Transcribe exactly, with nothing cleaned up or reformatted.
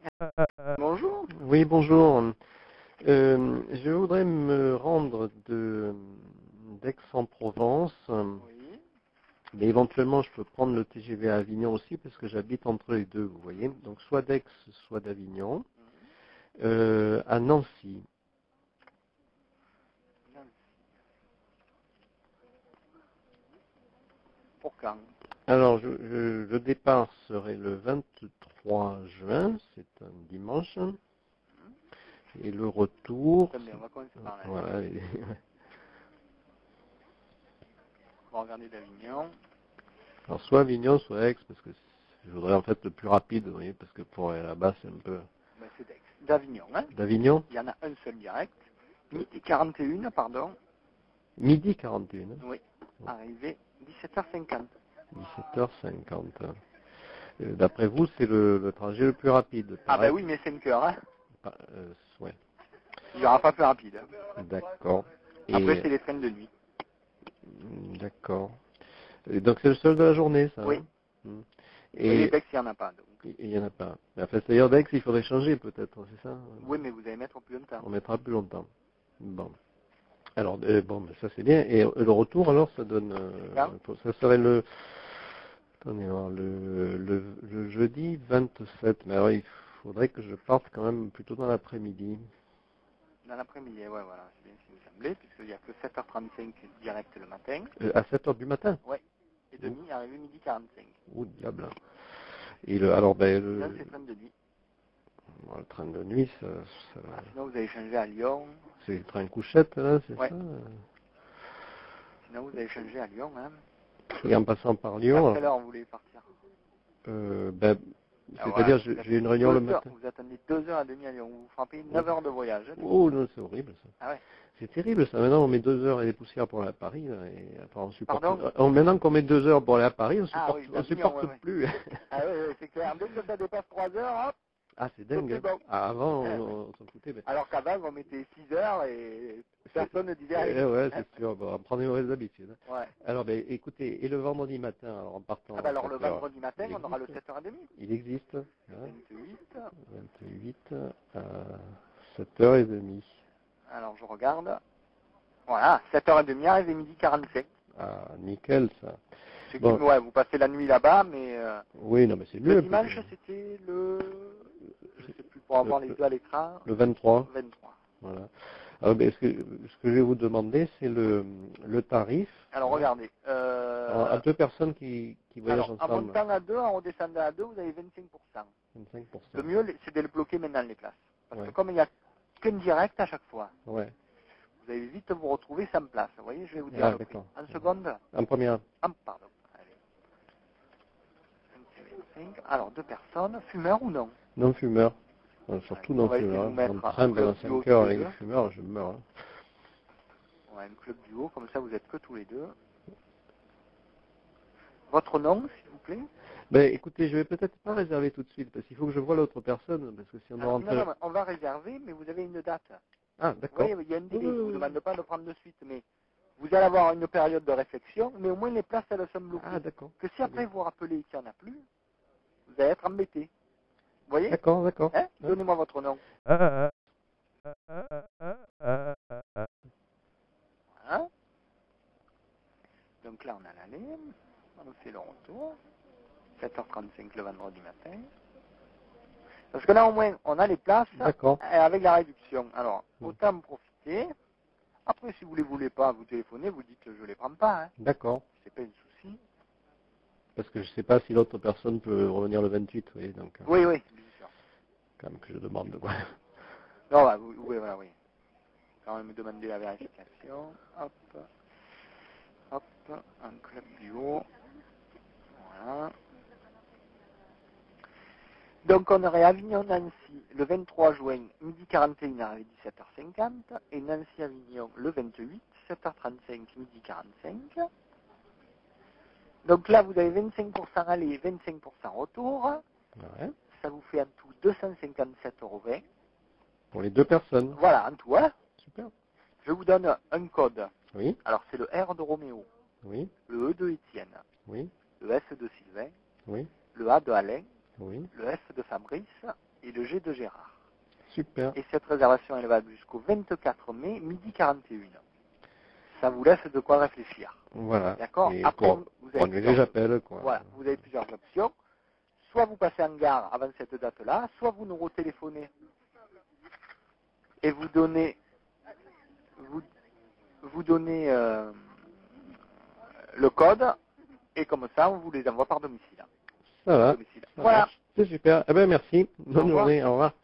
Bonjour. Oui, bonjour. Euh, je voudrais me rendre de d'Aix-en-Provence, Oui. mais éventuellement je peux prendre le T G V à Avignon aussi parce que j'habite entre les deux, vous voyez. Donc soit d'Aix, soit d'Avignon. Euh, à Nancy. Pour quand? Alors, je, je- le départ serait le vingt-trois juin, c'est un dimanche, et le retour, Attendez, on va commencer par là. voilà. et- On va regarder d'Avignon. Alors soit Avignon, soit Aix, parce que je voudrais en fait le plus rapide, vous voyez, parce que pour aller là-bas c'est un peu. Ben, c'est d'Aix. D'Avignon, hein. D'Avignon, Il y en a un seul direct. Midi quarante et une, pardon. midi quarante et une, Oui. Arrivé dix-sept heures cinquante. dix-sept heures cinquante. Euh, D'après vous, c'est le, le trajet le plus rapide. Ah Pareil. ben oui, mais cinq heures, hein. Pa- euh, ouais, Il n'y aura pas plus rapide. d'accord. Après, Et c'est les trains de nuit. d'accord. Et donc c'est le seul de la journée, ça. Oui. Hein. Hmm. Vous voyez, Et d'Aix, il n'y en a pas, donc. il n'y en a pas. Mais enfin, d'ailleurs d'Aix, il faudrait changer peut-être, c'est ça? Oui, mais vous allez mettre plus longtemps. On mettra plus longtemps. Bon. Alors, euh, bon, ben, ça c'est bien. Et euh, le retour, alors, ça donne... Quand? euh, ça serait le... Attendez, alors, le, le, le jeudi vingt-sept. Mais alors, il faudrait que je parte quand même plutôt dans l'après-midi. Dans l'après-midi, ouais, voilà, c'est bien ce qui me semblait, puisqu'il n'y a que sept heures trente-cinq direct le matin. Euh, à sept heures du matin? Ouais. Et Ouh, demi, arrivé midi quarante-cinq. ouh, diable. Et le, alors, ben, Sinon, le, c'est train de nuit. bon, le train de nuit, ça, ça- Voilà, sinon, vous allez changer à Lyon. c'est le train couchette, là, c'est Ouais. ça? Sinon, vous allez changer à Lyon, hein. Et en passant par Vers Lyon, quelle heure vous voulez partir? euh, ben, Ah, voilà, c'est-à-dire, vous j'ai j'ai attendez une réunion le deux heures, matin. vous attendez deux heures et demie à Lyon. Vous frappez Oh, neuf heures de voyage, hein, du coup. oh, non, c'est horrible, ça. Ah ouais. C'est terrible ça. Maintenant, on met deux heures et des poussières pour aller à Paris. Là, et après, on supporte. Pardon? Euh, maintenant qu'on met deux heures pour aller à Paris, on Ah supporte, oui, on d'Avignon, ouais, supporte ouais. plus. Ah oui, oui, c'est clair. Dès que ça dépasse trois heures, hop, Ah, c'est tout dingue. est Hein. bon. Ah, avant, Eh ouais. on, on s'en foutait. Mais Alors qu'avant, on mettait six heures et c'est, personne ne disait eh rien. ouais, c'est sûr. Bon, on prend des mauvaises habitudes. Hein. Ouais. Alors, ben, écoutez, et le vendredi matin, alors, en Ah partant bah à alors le sept heures, vendredi matin, il on aura le existe. sept heures trente. Il existe. Le Hein, vingt-huit. vingt-huit à sept heures trente. Alors je regarde. Voilà, sept heures trente, arrivé midi quarante-cinq. Ah, nickel ça. C'est qui, Bon, ouais, vous passez la nuit là-bas, mais euh, oui, non, mais c'est le mieux. Parce dimanche, que, c'était le, je sais plus, pour avoir le, les le, deux à l'écran, le vingt-trois. vingt-trois. Voilà. Alors, ben, ce, que, ce que je vais vous demander, c'est le, le tarif. Alors Hein, regardez, alors, à euh, deux personnes qui, qui voyagent alors en ensemble. montant à deux, en redescendant à deux, vous avez vingt-cinq pour cent. vingt-cinq pour Le cent. mieux, c'est de les bloquer maintenant les places. Parce que Ouais. comme il n'y a qu'un direct à chaque fois, Ouais. vous allez vite vous retrouver sans place. Vous voyez, je vais vous dire Ah, le prix. d'accord. En seconde, En première. ah, pardon. Allez. vingt-cinq. Alors deux personnes, fumeurs ou non? Non-fumeur. Euh, Allez, surtout on va essayer de non-fumeur. vous Hein. On mettre un traîne club pendant duo cinq tous heures les avec les deux. fumeurs, je meurs. Hein. Ouais, un club duo, comme ça vous êtes que tous les deux. Votre nom, s'il vous plaît? Ben, écoutez, je vais peut-être pas réserver tout de suite, parce qu'il faut que je vois l'autre personne, parce que si on doit Alors, non, rentrer... non, on va réserver, mais vous avez une date. Ah, Vous voyez, d'accord. il y a un Oui, délai. oui, Je ne vous oui. demande pas de prendre de suite, mais vous allez avoir une période de réflexion, mais au moins les places, elles sont Ah, bloquées. d'accord. Que si Très après bien. vous vous rappelez qu'il n'y en a plus, vous allez être embêté. Vous voyez? D'accord, d'accord. Hein? Hein. Donnez-moi votre nom. Hein? Donc là, on a l'aller. On fait le retour. sept heures trente-cinq le vendredi matin. Parce que là, au moins, on a les places D'accord. avec la réduction. Alors, Hmm. autant en profiter. Après, si vous ne les voulez pas, vous téléphonez, vous dites que je ne les prends pas. Hein. D'accord. C'est pas un souci. Parce que je sais pas si l'autre personne peut revenir le vingt-huit, vous voyez, donc... euh, Oui, oui, bien sûr. quand même que je demande, quoi. Non, bah, oui, oui, voilà, oui. Quand même me demander la vérification. Hop. Hop. Un club duo. Voilà. Donc on aurait Avignon-Nancy le vingt-trois juin, midi quarante et une arrivé dix-sept heures cinquante, et Nancy-Avignon le vingt-huit, sept heures trente-cinq, midi quarante-cinq. Donc là, vous avez vingt-cinq pour cent aller, vingt-cinq pour cent retour. Ouais. Ça vous fait en tout deux cent cinquante-sept euros vingt. Pour les deux personnes. Voilà, en tout, hein. Super. Je vous donne un code. Oui, Alors c'est le R de Roméo, oui, le E de Étienne, oui, le S de Sylvain, oui, le A de Alain, oui. le F de Fabrice et le G de Gérard. Super. Et cette réservation, elle va jusqu'au vingt-quatre mai, midi quarante et une. Ça vous laisse de quoi réfléchir. Voilà. D'accord. Et Après, pour, vous pour avez annuler, plusieurs, j'appelle, quoi. voilà, vous avez plusieurs options. Soit vous passez en gare avant cette date-là, soit vous nous retéléphonez et vous donnez, vous, vous donnez euh, le code, et comme ça, on vous les envoie par domicile. Ça va. Domicile. Ça Voilà. marche. C'est super. Eh ben, merci. Au Bonne revoir. journée. Au revoir.